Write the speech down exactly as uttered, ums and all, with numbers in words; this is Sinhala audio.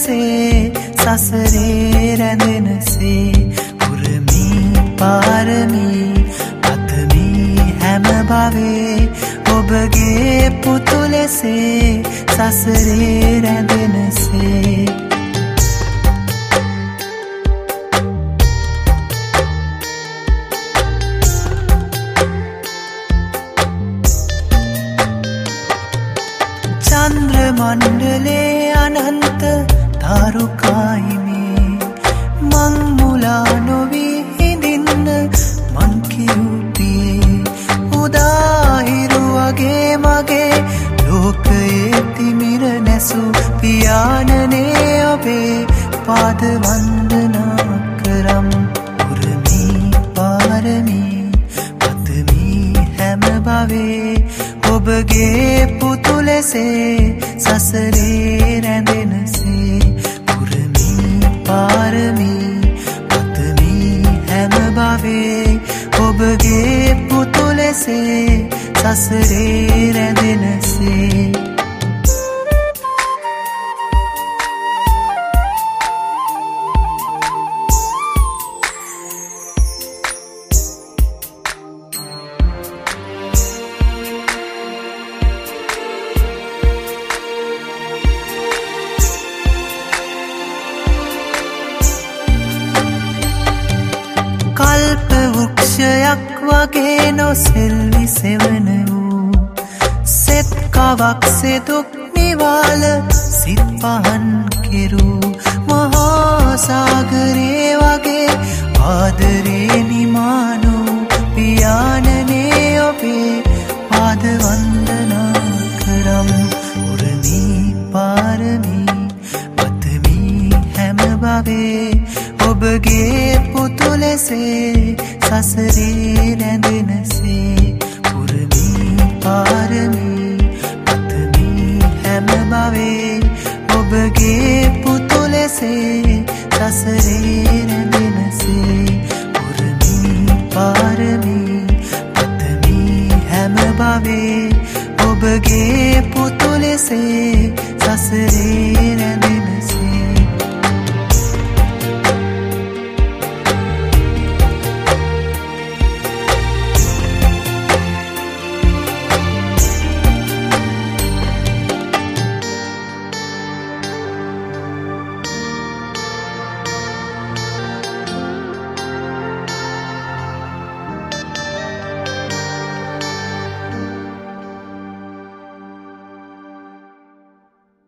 පුතුලසේ සසරේ රැඳෙනසේ උරමී පාරමී අතමී හැම භවේ ඔබගේ පුතුලසේ සසරේ රැඳෙනසේ චන්ද්‍ර මණ්ඩලේ අනන්ත තාරුකායිමේ මං මුලා නොවී හිඳින්න මං කිව්පියේ උදාහිරු වගේ මගේ ලෝකයේ තිමිර නැසු පියාණනේ ඔබේ පාද වන්දනා කරම් උරමී පාරමී පතමී හැම භවේ ඔබගේ පුතුලසේ සසරේ රැඳෙනසේ පුරමී පාරමී පතමී හැම භවේ ඔබගේ පුතුලසේ සසරේ රැඳෙනසේ කල්ප වෘක්ෂයක් වගේ නොසෙල්වි සෙවන වූ සෙත් කවක් සෙදුක් නිවාල සිත් පහන් කෙරූ මහා සාගරේ වගේ ආදරේ නිමානු පියාණනේ ඔබේ පාද වන්දනා කරම් උරමී පාරමී පතමී හැම භවේ ඔබගේ පුතුලසේ සසරේ රැඳෙනසේ පුරමී පාරමී පතමී හැම භවේ ඔබගේ පුතුලසේ